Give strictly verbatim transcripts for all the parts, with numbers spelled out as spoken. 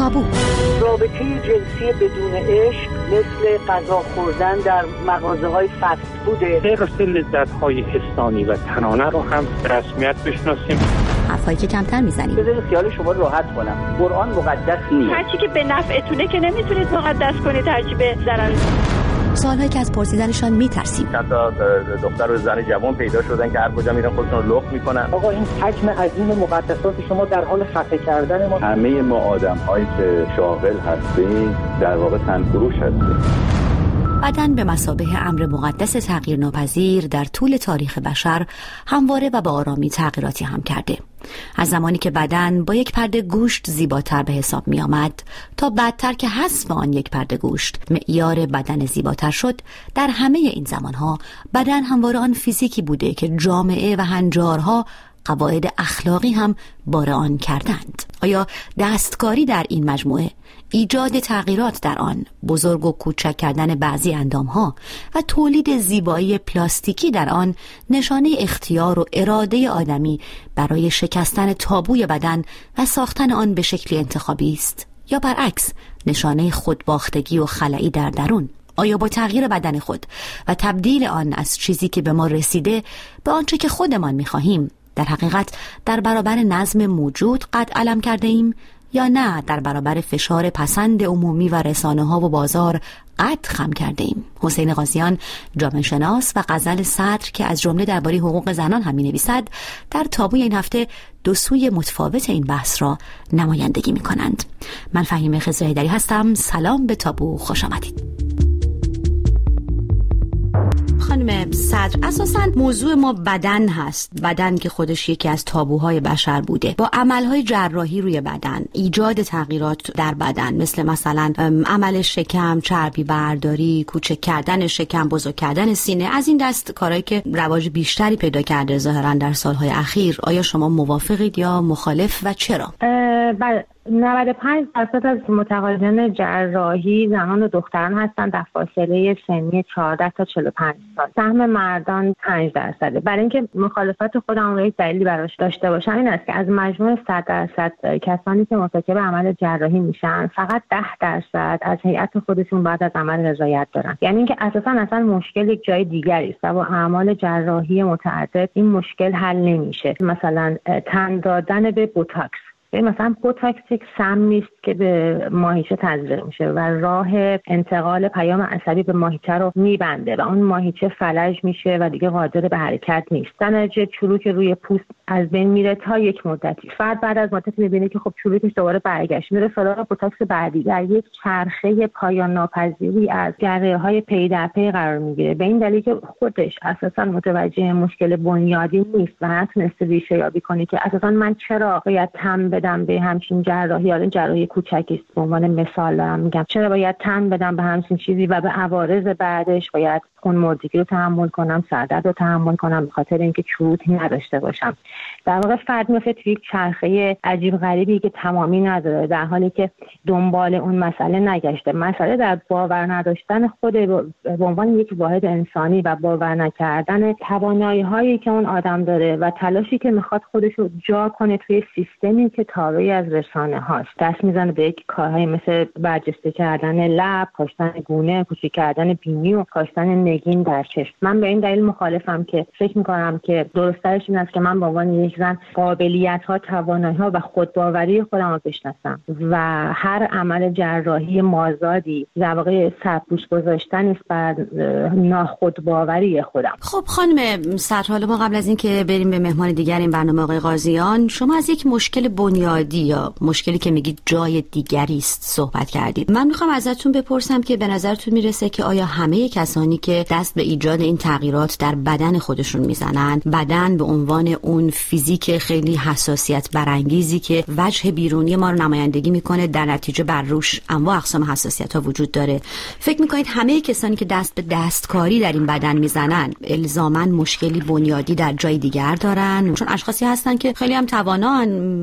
تابو. رابطه جنسی بدون عشق مثل غذا خوردن در مغازه‌های فست فوده. غیر لذت‌های حسانی و تنانه رو هم به رسمیت بشناسیم. حرفایی که کمتر میزنیم. بذارید خیال شما راحت کنم. قرآن مقدس نیست. هرچی که به نفعتونه که نمیتونید مقدس کنید، هرچی به ضرر. سوالهایی که از پرسیدنشان میترسیم. چند تا دختر و زن جوان پیدا شدن که هر کجا میرن خودشون رو لخت میکنن. آقا این حجم عظیم مقدسات شما در حال خفه کردن ما. همه ما آدم‌هایی که شاغل هستیم در واقع تنفروش هستیم. بدن به مثابه امر مقدس تغییر ناپذیر در طول تاریخ بشر همواره و به آرامی تغییراتی هم کرده. از زمانی که بدن با یک پرده گوشت زیباتر به حساب می آمد تا بعدتر که حذف آن یک پرده گوشت معیار بدن زیباتر شد، در همه این زمانها بدن همواره آن فیزیکی بوده که جامعه و هنجارها قواعد اخلاقی هم بار آن کردند. آیا دستکاری در این مجموعه، ایجاد تغییرات در آن، بزرگ و کوچک کردن بعضی اندامها و تولید زیبایی پلاستیکی در آن نشانه اختیار و اراده آدمی برای شکستن تابوی بدن و ساختن آن به شکلی انتخابی است، یا برعکس نشانه خودباختگی و خلایی در درون؟ آیا با تغییر بدن خود و تبدیل آن از چیزی که به ما رسیده به آنچه که خودمان می‌خواهیم در حقیقت در برابر نظم موجود قد علم کرده ایم، یا نه در برابر فشار پسند عمومی و رسانه ها و بازار قد خم کرده ایم؟ حسین غازیان، جامعه شناس و غزل صدر که از جمله درباره حقوق زنان هم می‌نویسد، در تابوی این هفته دو سوی متفاوت این بحث را نمایندگی می‌کنند. من فهیمه خضرهیدری هستم. سلام به تابو، خوش آمدید. خانم صدر، اساساً موضوع ما بدن هست، بدن که خودش یکی از تابوهای بشر بوده. با عملهای جراحی روی بدن، ایجاد تغییرات در بدن، مثل مثلا عمل شکم، چربی برداری، کوچک کردن شکم، بزرگ کردن سینه، از این دست کارهایی که رواج بیشتری پیدا کرده ظاهراً در سالهای اخیر، آیا شما موافقید یا مخالف و چرا؟ بله، نود و پنج درصد از متقاضیان جراحی زنان و دختران هستند در فاصله سنی چهارده تا چهل و پنج سال. سهم مردان پنج درصده. برای اینکه مخالفت خودم رو یک دلیلی براش داشته باشم این است که از مجموع صد درصد کسانی که مرتکب عمل جراحی میشن، فقط ده درصد از هیئت خودشون بعد از عمل رضایت دارن. یعنی اینکه اساسا اصلا مشکل یک جای دیگری است و با اعمال جراحی متعدد این مشکل حل نمیشه. مثلا تن دادن به بوتاکس، مثلا بوتاکس یک سمی است که به ماهیچه تزریق میشه و راه انتقال پیام عصبی به ماهیچه رو میبنده و اون ماهیچه فلج میشه و دیگه قادر به حرکت نیست. در نتیجه چروک روی پوست از بین میره تا یک مدتی. فرد بعد از مدتی میبینه که خب چروکش دوباره برگشت، میره سراغ بوتاکس بعدی. در یک چرخه پایان ناپذیری از جراحی‌های پی در پی قرار میگیره، به این دلیل که خودش اساسا متوجه مشکل بنیادی نیست و نتونسته ریشه یابی کنه که اساسا من چرا باید تم بدم به همچین جراحی، یا جراحی کوچکی است به عنوان مثال دارم میگم، چرا باید تم بدم به همچین چیزی و به عوارض بعدش باید خون مردگی رو تحمل کنم، سردرد رو تحمل کنم به خاطر اینکه چروک نداشته باشم. در واقع فرد میفته توی یک چرخه عجیب غریبی که تمامی نداره، در حالی که دنبال اون مسئله نگشته. مسئله در باور نداشتن خود به عنوان یک واحد انسانی و باور نکردن توانایی هایی که اون آدم داره و تلاشی که میخواد خودش رو جا کنه توی سیستمی که تابعی از رسانه هاست. دست میزنه به یک کارهایی مثل برجسته کردن لب، کاشتن گونه، کوچیک کردن بینی و کاشتن نگین در چشم. من به این دلیل مخالفم که فکر میکنم که درست‌ترش این است که من به عنوان یک زن قابلیت‌ها، توانایی‌ها و خودباوری خودم رو بشناسم و هر عمل جراحی مازادی در واقع سرپوش گذاشتن است بر ناخودباوری خودم. خب خانم صدر، حالا ما قبل از این که بریم به مهمان دیگر این برنامه آقای غازیان، شما از یک مشکل بنیادی یا مشکلی که میگید جای دیگری است صحبت کردید. من میخوام ازتون بپرسم که به نظرتون میرسه که آیا همه کسانی که دست به ایجاد این تغییرات در بدن خودشون میزنن، بدن به عنوان اون فیزیک خیلی حساسیت برانگیزی که وجه بیرونی ما رو نمایندگی میکنه، در نتیجه بر روش انواع اقسام حساسیت ها وجود داره، فکر میکنید همه کسانی که دست به دستکاری در این بدن میزنن الزاماً مشکلی بنیادی در جای دیگر دارن؟ چون اشخاصی هستن که خیلی هم توانان،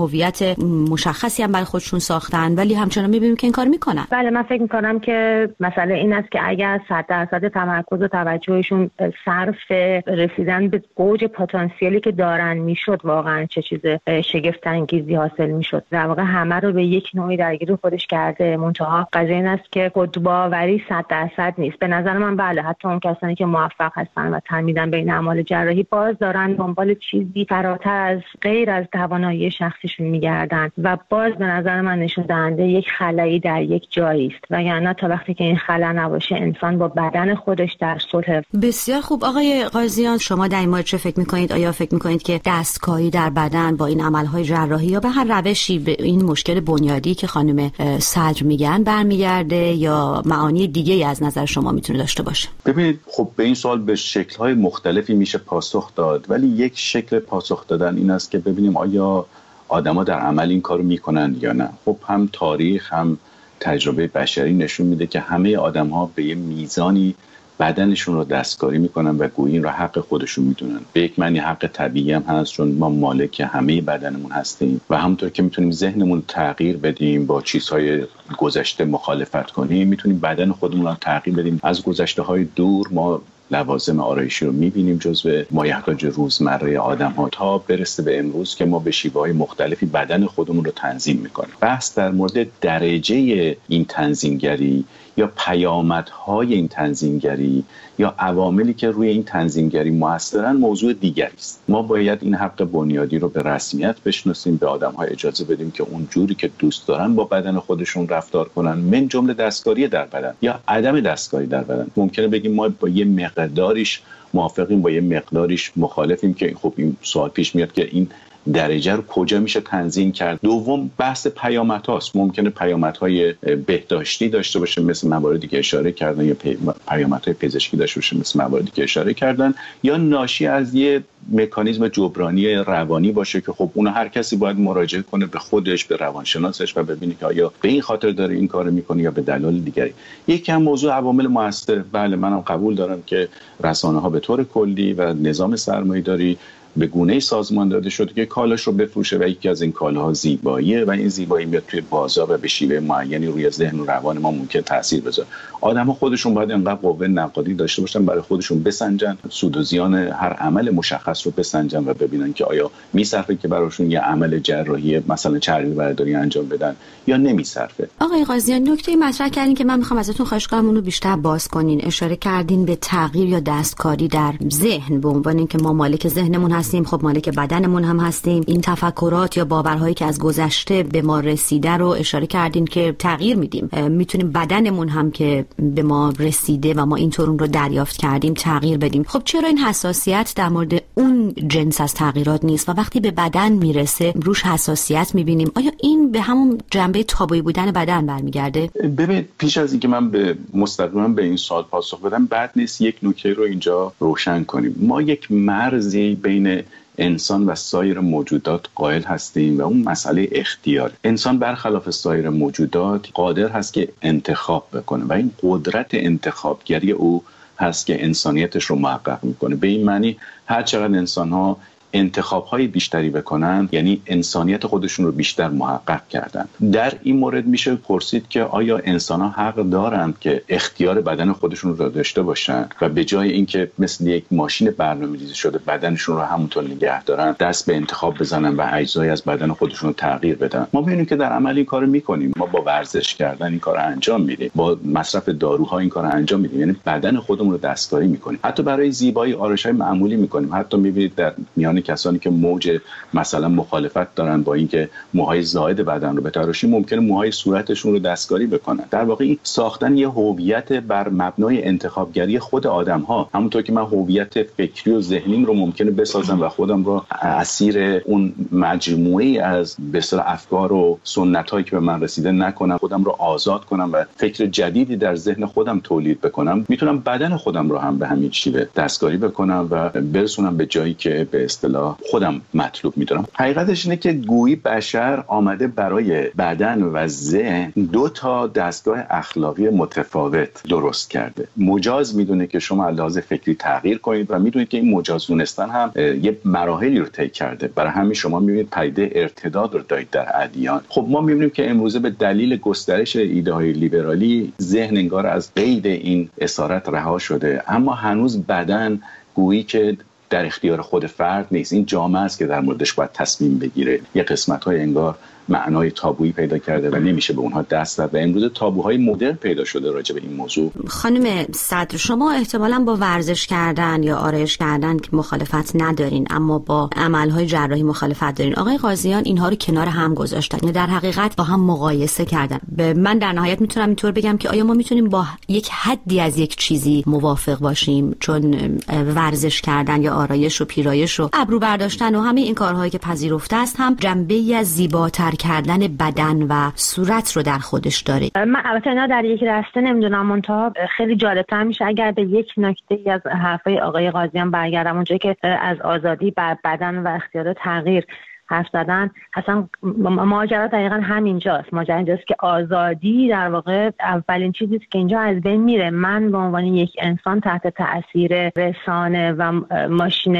هویت مشخصی هم برای خودشون ساختن، ولی همچنان می‌بینیم که این کار میکنن. بله، من فکر می‌کنم که مسئله این است که اگر صد درصد تمرکز و توجهشون صرف رسیدن به اوج پتانسیلی که دارن میشد، واقعا چه چیز شگفت انگیزی حاصل میشد. در واقع همه رو به یک نوعی درگیر خودش کرده. منتها قضیه این است که خودباوری صد درصد نیست. به نظر من بله، حتی اون کسانی که موفق هستن و تن بین اعمال جراحی باز دارن دنبال چیزی فراتر از غیر از توانایی شخصیشون میگردن و باز به نظر من نشون دهنده یک خلایی در یک جایی است. و یعنی تا وقتی که این خلا نباشه، انسان با بدن خودش در صلح. بسیار خوب. آقای قاضیان، شما در این مورد چه فکر میکنید؟ آیا فکر میکنید که دستکاری در بدن با این عملهای جراحی یا به هر روشی به این مشکل بنیادی که خانم صدر میگن برمیگرده یا معانی دیگه‌ای از نظر شما میتونه داشته باشه؟ ببینید، خب به این سوال به شکل‌های مختلفی میشه پاسخ داد، ولی یک شکل پاسخ دادن این است که ببینیم آیا آدما در عمل این کارو میکنن یا نه. خب هم تاریخ هم تجربه بشری نشون میده که همه آدم‌ها به یه میزانی بدنشون رو دستکاری میکنن و گویی این رو حق خودشون میدونن. به یک معنی حق طبیعی هم هست، چون ما مالک همه بدنمون هستیم و همونطور که میتونیم ذهنمون تغییر بدیم، با چیزهای گذشته مخالفت کنیم، میتونیم بدن خودمون رو تغییر بدیم. از گذشته های دور ما لوازم آرایشی رو میبینیم جزو مایحتاج روزمره آدم‌ها تا برسه به امروز که ما به شیوه‌های مختلفی بدن خودمون رو تنظیم میکنیم. بحث در مورد درجه این تنظیمگری یا پیامدهای این تنظیمگری یا عواملی که روی این تنظیمگری مؤثرن موضوع دیگری است. ما باید این حق بنیادی رو به رسمیت بشناسیم، به آدم‌ها اجازه بدیم که اون جوری که دوست دارن با بدن خودشون رفتار کنن، من جمله دستکاری در بدن یا عدم دستکاری در بدن. ممکنه بگیم ما با یه مقداریش موافقیم، با یه مقداریش مخالفیم، که خب این سوال پیش میاد که این درجه رو کجا میشه تنظیم کرد. دوم بحث پیامدهاست. ممکنه پیامدهای بهداشتی داشته باشه مثل مواردی که اشاره کردن، یا پیامدهای پزشکی داشته باشه مثل مواردی که اشاره کردن، یا ناشی از یه مکانیزم جبرانی روانی باشه که خب اون هر کسی باید مراجعه کنه به خودش، به روانشناسش و ببینه که آیا به این خاطر داره این کارو میکنه یا به دلایل دیگری. یکی هم موضوع عوامل مؤثر. بله، منم قبول دارم که رسانه‌ها به طور کلی و نظام سرمایه‌داری به گونه‌ای سازمان داده شده که کالاش رو بفروشه و یکی از این کالاها زیباییه و این زیبایی میاد توی بازار و به شیوه معینی روی ذهن و روان ما ممکن تاثیر بذاره. آدم‌ها خودشون باید انقدر قوه نقادی داشته باشن برای خودشون بسنجن، سود و زیان هر عمل مشخص رو بسنجن و ببینن که آیا میصرفه که براشون یه عمل جراحی مثلا چربی برداری انجام بدن یا نمیصرفه. آقای قاضیان، نکته مطرح کردین که من میخوام ازتون خواهش کنم اونو بیشتر باز کنین. اشاره کردین به تغییر یا دستکاری در ذهن به عنوان اینکه ما مالک ذهنمون هستیم، خب مالک بدنمون هم هستیم. این تفکرات یا باورهایی که از گذشته به ما رسیده رو اشاره کردین که تغییر میدیم. میتونیم بدنمون هم که به ما رسیده و ما اینطور اون رو دریافت کردیم تغییر بدیم. خب چرا این حساسیت در مورد اون جنس از تغییرات نیست و وقتی به بدن میرسه روش حساسیت میبینیم؟ آیا این به همون جنبه تابویی بودن بدن برمیگرده؟ ببین، پیش از اینکه من به مستقیما به این سوال پاسخ بدم، بد نیست یک نکته رو اینجا روشن کنیم. ما یک مرزی بین انسان و سایر موجودات قائل هستیم و اون مسئله اختیار. انسان برخلاف سایر موجودات قادر هست که انتخاب بکنه و این قدرت انتخابگری او هست که انسانیتش رو محقق میکنه. به این معنی هر چقدر انسان‌ها انتخاب‌های بیشتری بکنن، یعنی انسانیت خودشون رو بیشتر محقق کردن. در این مورد میشه پرسید که آیا انسان‌ها حق دارند که اختیار بدن خودشون رو داشته باشن و به جای اینکه مثل یک ماشین برنامه‌ریزی شده بدنشون رو همونطور نگه دارن، دست به انتخاب بزنن و اجزای از بدن خودشون رو تغییر بدن؟ ما می‌بینیم که در عمل این کارو می‌کنیم. ما با ورزش کردن این کارو انجام میدیم، با مصرف داروها این کارو انجام میدیم، یعنی بدن خودمون رو دستکاری می‌کنیم. حتی برای زیبایی آرایش‌های معمولی می‌کنیم. حتی می‌بینید در میان کسانی که موج مثلا مخالفت دارن با اینکه موهای زائد بدن رو بتراشیم، ممکنه موهای صورتشون رو دستکاری بکنن. در واقع این ساختن یه هویت بر مبنای انتخابگری خود آدم‌ها، همونطور که من هویت فکری و ذهنیم رو ممکنه بسازم و خودم رو اسیر اون مجموعه‌ای از به اصطلاح افکار و سنت‌هایی که به من رسیده نکنم، خودم رو آزاد کنم و فکر جدیدی در ذهن خودم تولید بکنم. میتونم بدن خودم رو هم به همین شیوه دستکاری بکنم و برسونم به جایی که به اصطلاح اصطلاح خودم مطلوب میدونم. حقیقتش اینه که گویی بشر آمده برای بدن و ذهن دو تا دستگاه اخلاقی متفاوت درست کرده. مجاز میدونه که شما لحاظ فکری تغییر کنید و میدونید که این مجاز دونستن هم یه مراحلی رو طی کرده. برای همین شما میبینید پدیده ارتداد رو دارید در ادیان. خب ما میبینیم که امروزه به دلیل گسترش ایده های لیبرالی ذهن انگار از قید این اسارت رها شده، اما هنوز بدن گویی که در اختیار خود فرد نیست. این جامعه است که در موردش باید تصمیم بگیره. یه قسمت‌های انگار معنای تابویی پیدا کرده و نمیشه به اونها دست زد و امروز تابوهای مدرن پیدا شده راجع به این موضوع. خانم صدر، شما احتمالاً با ورزش کردن یا آرایش کردن که مخالفت ندارین، اما با عملهای جراحی مخالفت دارین. آقای قاضیان اینها رو کنار هم گذاشتن، در حقیقت با هم مقایسه کردن. من در نهایت میتونم اینطور بگم که آیا ما میتونیم با یک حدی از یک چیزی موافق باشیم؟ چون ورزش کردن یا آرایش و پیرایش و ابرو برداشتن و همه این کارهایی که پذیرفته است هم جنبه‌ای از زیباتر کردن بدن و صورت رو در خودش داره. من البته اینا در یک راسته نمیدونم، منتها خیلی جالب‌تر میشه اگر به یک نکته از حرفای آقای قاضیان برگردم، اونجایی که از آزادی بر بدن و اختیار تغییر حرف زدن. اصلا ماجرا دقیقاً همینجاست. ماجرا اینجاست که آزادی در واقع اولین چیزی است که اینجا از بین میره. من به عنوان یک انسان تحت تأثیر رسانه و ماشین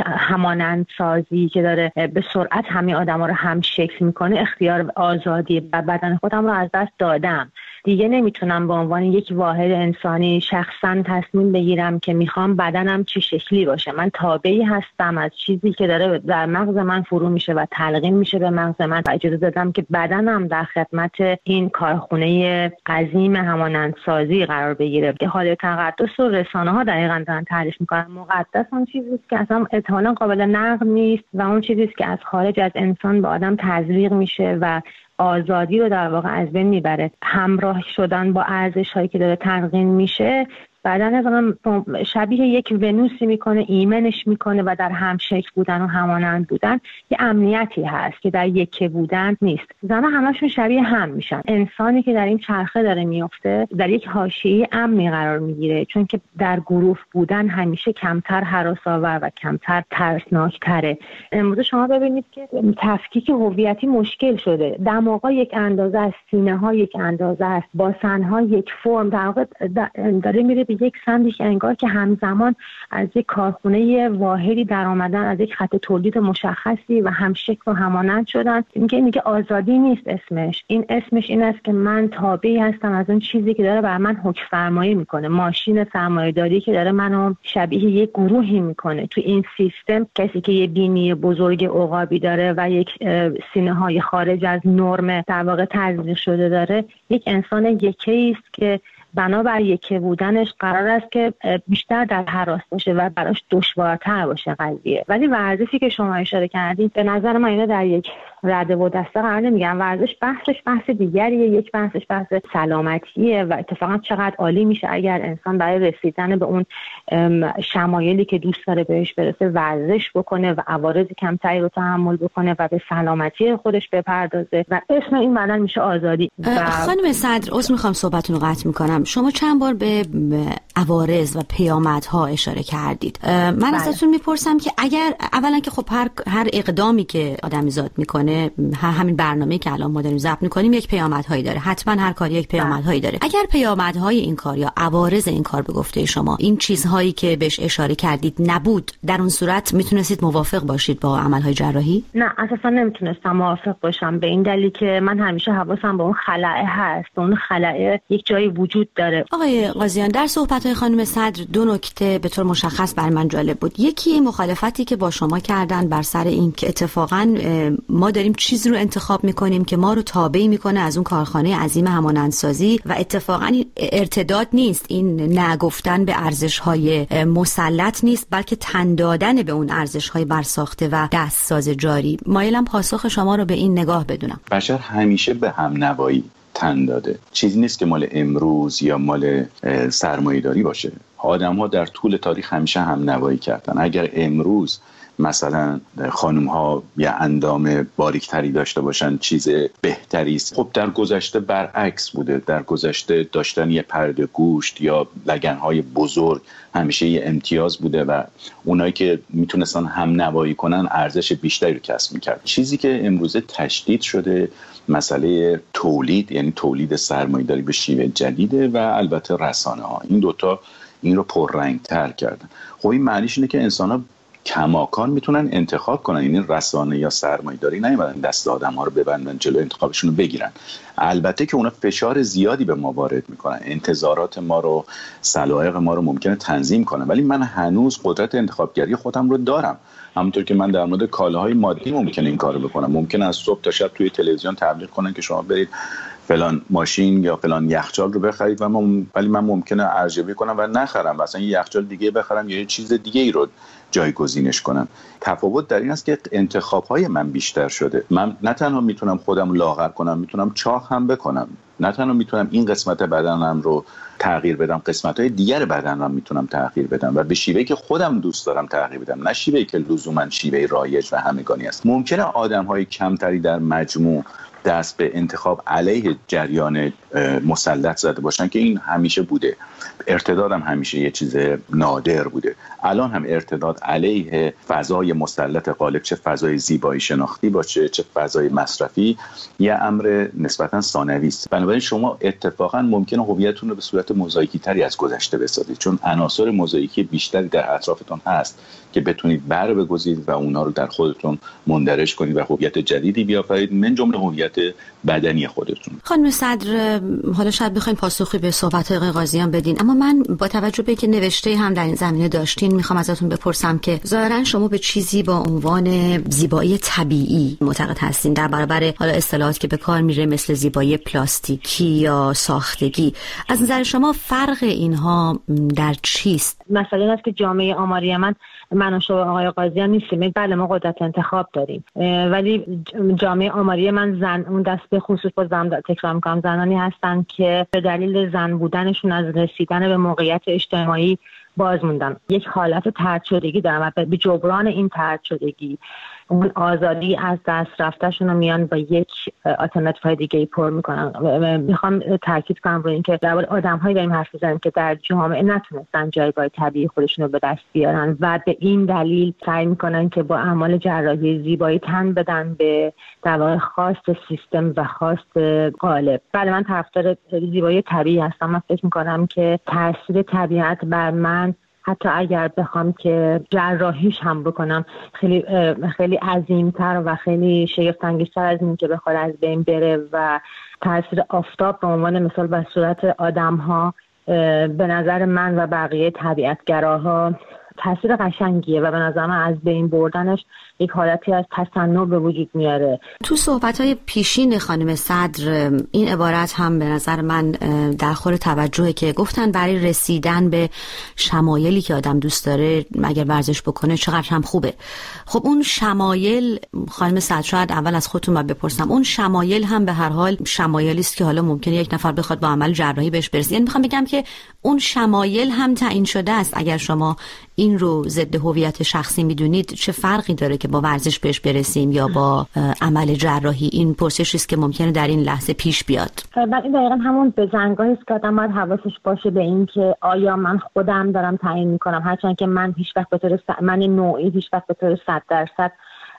همانندسازی که داره به سرعت همه آدما رو هم شکل میکنه، اختیار آزادی و بدن خودم رو از دست دادم. دیگه نمیتونم به عنوان یک واحد انسانی شخصا تصمیم بگیرم که میخوام بدنم چه شکلی باشه. من تابعی هستم از چیزی که داره در مغز من فرو میشه و تلقین میشه به مغز من و اجازه دادم که بدنم در خدمت این کارخونه عظیم همانندسازی قرار بگیره. که حال تقدس و رسانه ها دقیقاً دارن تعریف میکنن. مقدس اون چیزی است که اصلا احتمالاً قابل نقد نیست و اون چیزی است که از خارج از انسان به آدم تزریق میشه و آزادی رو در واقع از بین میبره. همراه شدن با ارزش هایی که داره تلقین میشه بعدن از شبیه یک ونوسی میکنه، ایمنش میکنه و در همشکل بودن و همانند بودن یه امنیتی هست که در یکی بودن نیست. زنها همشون شبیه هم میشن. انسانی که در این چرخه داره میفته در یک حاشیه امنی قرار میگیره، چون که در گروه بودن همیشه کمتر هراس‌آور و کمتر ترسناکتره. امروز شما ببینید که تفکیک هویتی مشکل شده. دماغا یک اندازه است، سینه‌ها یک اندازه است، باسن‌ها یک فرم، در واقع داره میره به یک سمتی که انگار که همزمان از یک کارخونه واحدی در آمدن، از یک خط تولید مشخصی و همشکل و همانند شدن. اینکه اینکه آزادی نیست اسمش. این اسمش این است که من تابعی هستم از اون چیزی که داره بر من حکم فرمایی میکنه. ماشین سرمایه‌داری که داره منو شبیه یک گروهی میکنه. تو این سیستم کسی که یه بینی بزرگ عقابی داره و یک سینه‌های خارج از نرم در واقع تزریق شده داره، یک انسان یکی است که بنابر یکی بودنش قرار است که بیشتر در هراس باشه و براش دشوارتر باشه قضیه. ولی ورزشی که شما اشاره کردید به نظر من اینا در یک رده و دسته قرار نمیگیرن. ورزش بحثش بحث دیگریه. یک بحثش بحث سلامتیه و اتفاقا چقدر عالی میشه اگر انسان برای رسیدن به اون شمایلی که دوست داره بهش برسه ورزش بکنه و عوارض کمتری رو تحمل بکنه و به سلامتی خودش بپردازه و اسم این بدن میشه آزادی. خانم صدر، عذر میخوام صحبتتون رو قطع میکنم. شما چند بار به عوارض و پیامدها اشاره کردید. من ازتون میپرسم که اگر اولا که خب هر هر اقدامی که آدمیزاد میکنه، همین برنامه‌ای که الان ما داریم ضبط میکنیم یک پیامدهایی داره. حتما هر کاری یک پیامدهایی داره. اگر پیامدهای این کار یا عوارض این کار به گفته شما این چیزهایی که بهش اشاره کردید نبود، در اون صورت میتونستید موافق باشید با عملهای جراحی؟ نه، اساسا نمیتونستم موافق باشم، به این دلیل که من همیشه حواسم به اون خلأ هست. اون خلأ یک جایی وجود داره. آقای قاضیان، در صحبت‌های خانم صدر دو نکته به طور مشخص برای من جالب بود. یکی مخالفتی که با شما کردن بر سر این که اتفاقاً ما داریم چیزی رو انتخاب می‌کنیم که ما رو تابع می‌کنه از اون کارخانه عظیم همانندسازی و اتفاقاً ارتداد نیست، این نگفتن به ارزش‌های مسلط نیست، بلکه تن دادن به اون ارزش‌های برساخته و دستساز جاری. مایلم پاسخ شما رو به این نگاه بدونم. بشر همیشه به همنوایی تن داده. چیزی نیست که مال امروز یا مال سرمایه‌داری باشه. آدم‌ها در طول تاریخ همیشه همنوایی کردن. اگر امروز مثلا خانم ها یه اندام باریکتری داشته باشن چیز بهتری است. خب در گذشته برعکس بوده. در گذشته داشتن یه پرده گوشت یا لگن‌های بزرگ همیشه یه امتیاز بوده و اونایی که میتونستن هم نوایی کنن ارزش بیشتری رو کسب میکرد. چیزی که امروزه تشدید شده مسئله تولید، یعنی تولید سرمایه‌داری به شیوه جدیده و البته رسانه ها. این دوتا این رو پررنگ‌تر کردن. خب این معنیش اینه که انسان‌ها کماکان میتونن انتخاب کنن، یعنی رسانه یا سرمایه‌داری نیومدن دست آدم‌ها رو ببندن جلو انتخابشون رو بگیرن. البته که اونا فشار زیادی به ما وارد میکنن، انتظارات ما رو، سلایق ما رو ممکنه تنظیم کنن، ولی من هنوز قدرت انتخابگری خودم رو دارم. همونطور که من در مورد کالاهای مادی ممکنه این کارو بکنم. ممکنه از صبح تا شب توی تلویزیون تبلیغ کنن که شما برید فلان ماشین یا فلان یخچال رو بخرید و من ولی من ممکنه ارزیابی کنم و نخرم، مثلا یه یخچال دیگه بخرم یا یه چیز دیگه ای رو جایگزینش کنم. تفاوت در این است که انتخاب‌های من بیشتر شده. من نه تنها میتونم خودم لاغر کنم، میتونم چاق هم بکنم. نه تنها میتونم این قسمت بدنم رو تغییر بدم، قسمت‌های دیگر بدنم میتونم تغییر بدم و به شیوهی که خودم دوست دارم تغییر بدم، نه شیوهی که لزوما شیوه رایج و همگانی است. ممکنه آدم‌های کمتری در مجموع دست به انتخاب علیه جریان مسلط زده باشن که این همیشه بوده. ارتداد هم همیشه یه چیز نادر بوده. الان هم ارتداد علیه فضای مسلط غالب، چه فضای زیبایی شناختی باشه چه فضای مصرفی، یه امر نسبتا ثانوی است. بنابراین شما اتفاقا ممکنه هویتتون رو به صورت موزاییکی تری از گذشته بسازید، چون عناصر موزاییکی بیشتری در اطرافتون هست که بتونید بر بگذارید و اونا رو در خودتون مندرج کنید و هویت جدیدی بیافرید، من جمله هویت بدنی خودتون. خانم صدر، حالا شاید بخوایم پاسخی به صحبت‌های آقای قاضیان بدین، اما من با توجه به که نوشته هم در این زمینه داشتین میخوام ازتون بپرسم که ظاهرا شما به چیزی با عنوان زیبایی طبیعی معتقد هستین در برابر حالا اصطلاحاتی که به کار میره مثل زیبایی پلاستیکی یا ساختگی. از نظر شما فرق اینها در چیست؟ مثلا این است که جامعه آماری من من و شما آقای قاضیان نیستیم. بله ما قدرت انتخاب داریم، ولی جامعه آماری من زن اون دست به خصوص با زن تکرار میکنم زنانی هستن که به دلیل زن بودنشون از رسیدن به موقعیت اجتماعی باز موندن. یک حالت طرد شدگی دارن و به جبران این طرد شدگی اون آزادی از دست رفتهشون رو میان با یک آلترناتیو دیگه پر میکنن. میخوام تاکید کنم روی این که در مورد آدم‌هایی داریم حرف میزنیم که در جامعه نتونستن جایگاه طبیعی خودشون رو به دست بیارن و به این دلیل سعی میکنن که با اعمال جراحی زیبایی تن بدن به در واقع خواست سیستم و خواست غالب. بله من طرفدار زیبایی طبیعی هستم. من فکر میکنم که تاثیر طبیعت بر من حتی اگر بخوام که جراحیش هم بکنم خیلی خیلی عظیم‌تر و خیلی شگفت‌انگیزتر از این که بخواد از بین بره و تاثیر آفتاب به عنوان مثال بر صورت آدم‌ها به نظر من و بقیه طبیعتگراها تاثیر قشنگیه و به نظر من از بین بردنش یک حالتی از تصنع به وجود میاره. تو صحبت‌های پیشین خانم صدر این عبارت هم به نظر من در خور توجهه که گفتن برای رسیدن به شمایلی که آدم دوست داره اگر ورزش بکنه چقدر هم خوبه. خب اون شمایل خانم صدر شاید اول از خودتون باید بپرسم، اون شمایل هم به هر حال شمایلی است که حالا ممکنه یک نفر بخواد با عمل جراحی بهش برسه. یعنی میخوام بگم که اون شمایل هم تعیین شده است. اگر شما این رو ضد هویت شخصی میدونید چه فرقی داره که با ورزش بهش برسیم یا با عمل جراحی؟ این پرسشی است که ممکنه در این لحظه پیش بیاد. بعد این دقیقاً همون بزنگاهی است که آدم باید حواسش باشه به این که آیا من خودم دارم تعیین میکنم، هرچند که من هیچ وقت به طور س... من نوعی هیچ وقت به طور صد درصد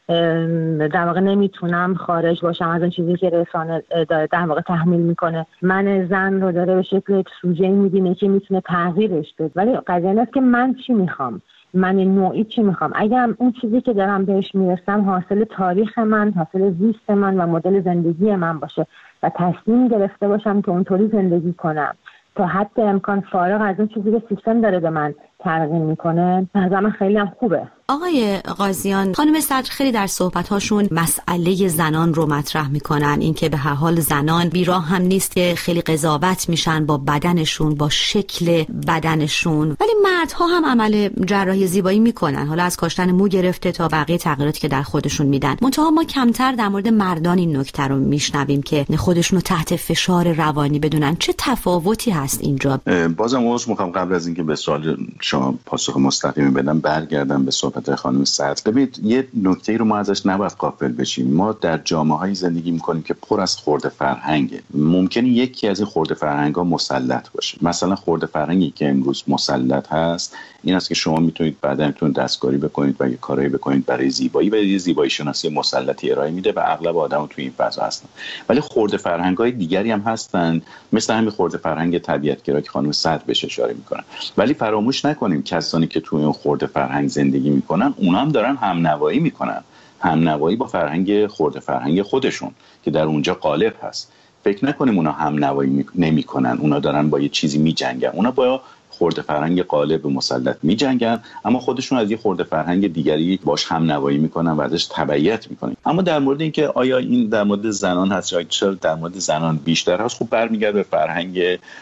در واقع نمیتونم خارج باشم از اون چیزی که رسانه داره در واقع تحمیل میکنه. من زن رو داره به شکل یک سوژه میبینه که میتونه تغییرش بده، ولی قضیه این است که من چی میخوام، من نوعی چی میخوام. اگر اون چیزی که دارم بهش میرسم حاصل تاریخ من، حاصل زیست من و مدل زندگی من باشه و تصمیم گرفته باشم که اونطوری زندگی کنم تا حد امکان فارغ از اون چیزی که سیستم داره به من ترغیب میکنه، نظرم خیلی هم خوبه. آقای قاضیان، خانم صدر خیلی در صحبت‌هاشون مسئله زنان رو مطرح میکنن، اینکه به هر حال زنان بیراه هم نیست که خیلی قضاوت میشن با بدنشون، با شکل بدنشون، ولی مردها هم عمل جراحی زیبایی میکنن، حالا از کاشتن مو گرفته تا بقیه تغییراتی که در خودشون میدن. منتها ما کمتر در مورد مردان این نکته رو میشنویم که خودشون رو تحت فشار روانی بدونن. چه تفاوتی هست اینجا؟ بازم عذر میخوام قبل از اینکه به سوال شما پاسخ مستقیمی بدم برگردم به صحبت خانم صدر. ببینید یه نکته رو ما ازش نباید غافل بشیم. ما در جامعه‌های زندگی می‌کنیم که پر از خرده فرهنگه. ممکنه یکی از این خرده فرهنگ‌ها مسلط باشه. مثلا خرده فرهنگی که امروز مسلط هست این است که شما میتونید بعدا میتونید دستکاری بکنید و یه کارایی بکنید برای زیبایی و یه زیبایی شناسی مسلطی ارائه میده و اغلب آدم‌ها توی این فضا هستن. ولی خرده فرهنگ‌های دیگری هم هستن مثل همین خرده فرهنگ طبیعت‌گرا که خانم صدر بهش اشاره می‌کنن. ولی فراموش نکنیم کسانی که توی اون خرده فرهنگ زندگی می‌کنن اونا هم دارن همنوایی می‌کنن. همنوایی با فرهنگ خرده فرهنگ خودشون که در اونجا غالب هست. فکر نکنیم اونا همنوایی نمی‌کنن، اونا دارن با یه چیزی می‌جنگن. اونا با خرده فرهنگ غالب مسلط می‌جنگن، اما خودشون از یه خرده فرهنگ دیگری باش همنوایی می‌کنن و ازش تبعیت می‌کنن. اما در مورد اینکه آیا این در مورد زنان هست یا چرا در مورد زنان بیشتر هست، خب برمیگرده به فرهنگ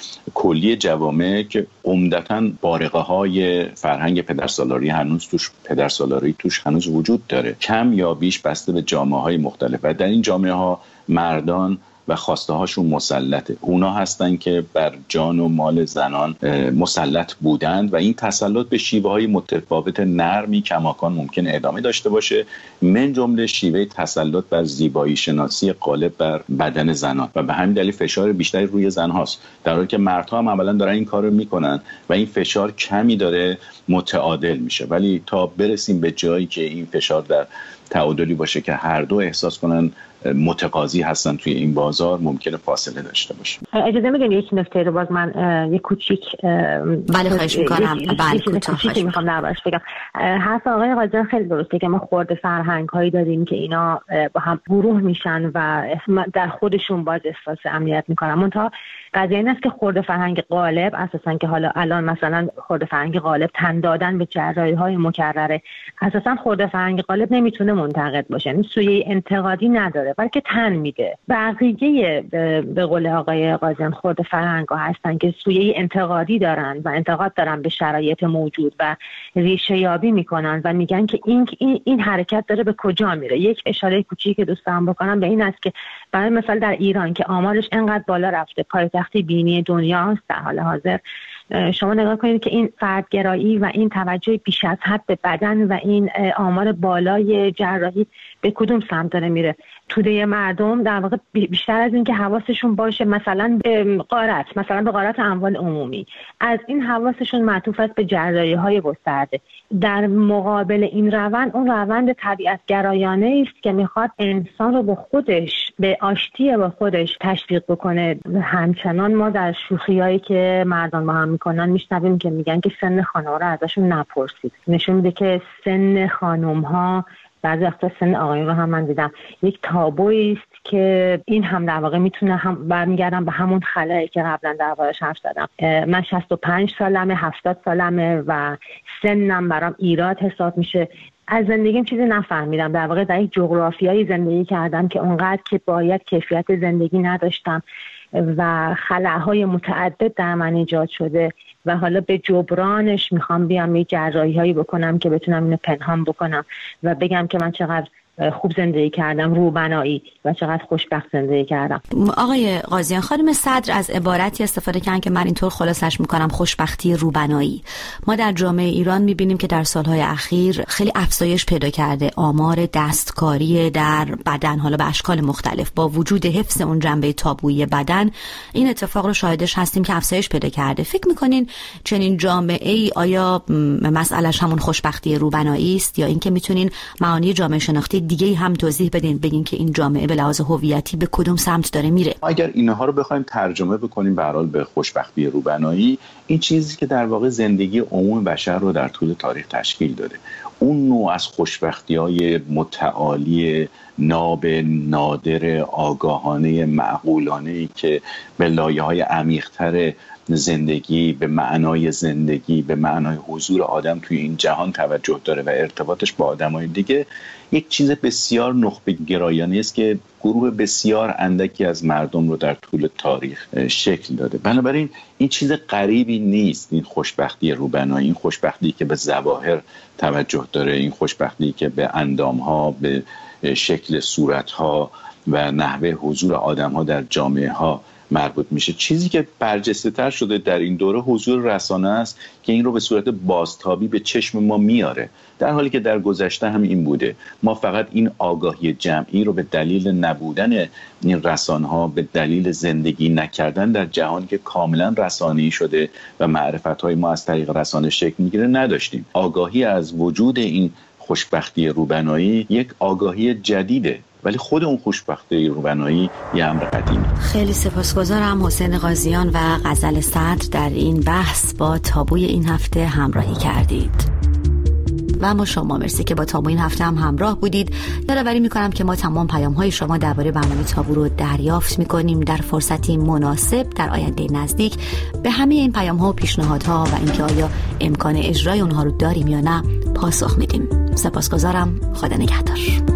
کلی جوامع که عمدتاً بارقه‌های فرهنگ پدرسالاری هنوز توش پدرسالاری توش هنوز وجود داره، کم یا بیش بسته به جامعه‌های مختلف. و در این جامعه‌ها مردان و خواسته هاشون مسلطه. اونا هستن که بر جان و مال زنان مسلط بودند و این تسلط به شیوه های متفاوت نرمی کماکان ممکن ادامه داشته باشه، من جمله شیوه تسلط بر زیبایی شناسی غالب بر بدن زنان و به همین دلیل فشار بیشتری روی زن هاست، در حالی که مردها هم عملا دارن این کار رو میکنن و این فشار کمی داره متعادل میشه. ولی تا برسیم به جایی که این فشار در تعادلی باشه که هر دو احساس کنن متقاضی هستن توی این بازار، ممکنه فاصله داشته باشه. اجازه میدین یک نکته رو باز من یک کوچیک بله خواهش میکنم. بله کوچیک میخوام دربارش بگم. حرف آقای قاضی خیلی درسته که ما خرده فرهنگ هایی داریم که اینا با هم گروه میشن و در خودشون باز احساس امنیت میکنن. منتها قضیه این است که خرده فرهنگ غالب اساسا که حالا الان مثلا خرده فرهنگ غالب تن دادن به جراحی های مکرره، اساسا خرده فرهنگ غالب نمیتونه منتقد باشه، یعنی سویه انتقادی نداره بلکه تن میده. بقیه به قول آقای قاضیان خرده فرهنگ ها هستن که سویه انتقادی دارن و انتقاد دارن به شرایط موجود و ریشه یابی میکنن و میگن که این این, این حرکت داره به کجا میره. یک اشاره کوچیک که دوست دارم بکنم به این است که برای مثال در ایران که آمارش انقدر بالا رفته، پایتخت بینی دنیا است در حال حاضر، شما نگاه کنید که این فردگرایی و این توجه بیش از حد به بدن و این آمار بالای جراحی به کدوم سمت داره میره؟ توده مردم در واقع بیشتر از این که حواسشون باشه مثلا به غارت، مثلا به غارت اموال عمومی، از این حواسشون معطوف است به جراحی های گسترده. در مقابل این روند اون روند طبیعت گرایانه است که میخواد انسان رو به خودش، به آشتی با خودش تشویق بکنه. همچنان ما در شوخیایی که مردان با هم میکنن میشنویم که میگن که سن خانم‌ها رو ازشون نپرسید. نشون میده که سن خانم‌ها، بعضی وقتا سن آقایون رو هم من دیدم، یک تابویی است که این هم در واقع میتونه هم برمیگردم به همون خلایی که قبلا دربارش حرف زدم. من شصت و پنج سالمه، هفتاد سالمه و سنم برام ایراد حساب میشه. از زندگیم چیزی نفهمیدم، در واقع در یک جغرافیایی زندگی کردم که اونقدر که باید کیفیت زندگی نداشتم و خلاهای متعدد در من ایجاد شده و حالا به جبرانش میخوام بیام یه جراحی هایی بکنم که بتونم اینو پنهان بکنم و بگم که من چقدر خوب زندگی کردم، روبنایی، و چقدر خوشبخت زندگی کردم. آقای قاضیان، خانم صدر از عبارتی استفاده کردن که من اینطور خلاصش میکنم خوشبختی روبنایی. ما در جامعه ایران میبینیم که در سالهای اخیر خیلی افزایش پیدا کرده آمار دستکاری در بدن، حالا به اشکال مختلف. با وجود حفظ اون جنبه تابویی بدن، این اتفاق رو شاهدش هستیم که افزایش پیدا کرده. فکر میکنین چنین جامعه ای آیا مسئلهش همون خوشبختی روبنایی است یا اینکه میتونین معانی جامعه شناختی دیگه هم توضیح بدین، بگین که این جامعه به لحاظ هویتی به کدوم سمت داره میره؟ اگر اینها رو بخوایم ترجمه بکنیم به هر حال به خوشبختی روبنایی، این چیزی که در واقع زندگی عموم بشر رو در طول تاریخ تشکیل داده، اون نوع از خوشبختی‌های متعالی ناب، نادر، آگاهانه، معقولانه‌ای که به لایه‌های عمیق‌تر زندگی، به معنای زندگی، به معنای حضور آدم توی این جهان توجه داره و ارتباطش با آدمای دیگه، یک چیز بسیار نخبه گرایانه است که گروه بسیار اندکی از مردم رو در طول تاریخ شکل داده. بنابراین این چیز غریبی نیست، این خوشبختی روبنایی، این خوشبختی که به ظواهر توجه داره، این خوشبختی که به اندام‌ها، به شکل صورت‌ها و نحوه حضور آدم‌ها در جامعه ها مربوط میشه. چیزی که برجسته تر شده در این دوره حضور رسانه است که این رو به صورت بازتابی به چشم ما میاره، در حالی که در گذشته هم این بوده. ما فقط این آگاهی جمعی رو به دلیل نبودن این رسانه ها، به دلیل زندگی نکردن در جهانی که کاملا رسانه‌ای شده و معرفت های ما از طریق رسانه شکل میگیره نداشتیم. آگاهی از وجود این خوشبختی روبنایی یک آگاهی جدیده، ولی خود اون خوشبختی روبنایی یه امر قدیمی. خیلی سپاسگزارم حسین قاضیان و غزل صدر در این بحث با تابوی این هفته همراهی کردید. و ما شما مرسی که با تابو این هفته هم همراه بودید. یادآوری میکنم که ما تمام پیام‌های شما درباره برنامه تابو رو دریافت میکنیم در فرصتی مناسب در آینده نزدیک. به همه این پیام‌ها و پیشنهادها و اینکه آیا امکان اجرای اونها رو داریم یا نه پاسخ میدیم. سپاسگزارم. خدا نگهدار.